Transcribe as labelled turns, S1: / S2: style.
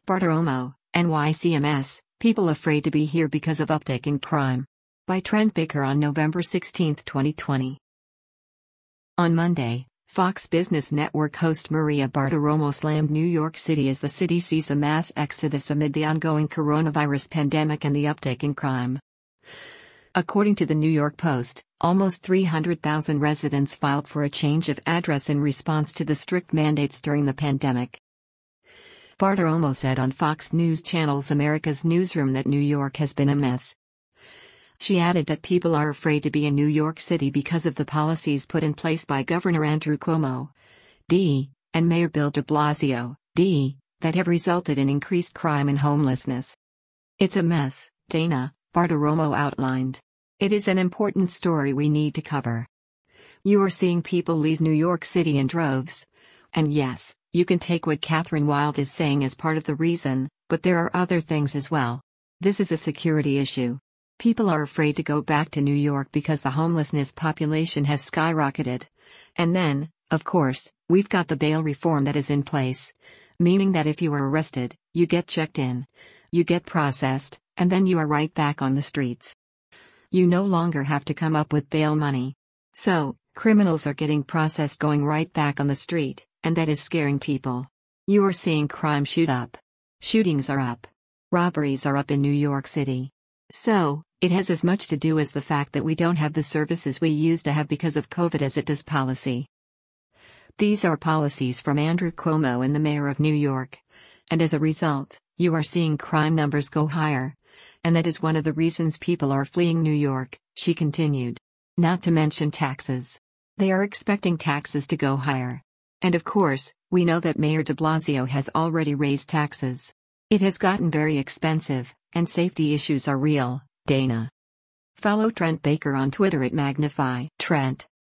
S1: Bartiromo, NYCMS, people afraid to be here because of uptick in crime. By Trent Baker on November 16, 2020. On Monday, Fox Business Network host Maria Bartiromo slammed New York City as the city sees a mass exodus amid the ongoing coronavirus pandemic and the uptick in crime. According to the New York Post, almost 300,000 residents filed for a change of address in response to the strict mandates during the pandemic. Bartiromo said on Fox News Channel's America's Newsroom that New York has been a mess. She added that people are afraid to be in New York City because of the policies put in place by Governor Andrew Cuomo, D., and Mayor Bill de Blasio, D., that have resulted in increased crime and homelessness. It's a mess, Dana, Bartiromo outlined. It is an important story we need to cover. You are seeing people leave New York City in droves. And yes, you can take what Catherine Wild is saying as part of the reason, but there are other things as well. This is a security issue. People are afraid to go back to New York because the homelessness population has skyrocketed. And then, of course, we've got the bail reform that is in place. Meaning that if you are arrested, you get checked in. You get processed, and then you are right back on the streets. You no longer have to come up with bail money. So, criminals are getting processed going right back on the street, and that is scaring people. You are seeing crime shoot up. Shootings are up. Robberies are up in New York City. So, it has as much to do as the fact that we don't have the services we used to have because of COVID as it does policy. These are policies from Andrew Cuomo and the mayor of New York. And as a result, you are seeing crime numbers go higher. And that is one of the reasons people are fleeing New York, she continued. Not to mention taxes. They are expecting taxes to go higher. And of course, we know that Mayor de Blasio has already raised taxes. It has gotten very expensive, and safety issues are real, Dana. Follow Trent Baker on Twitter at Magnify Trent.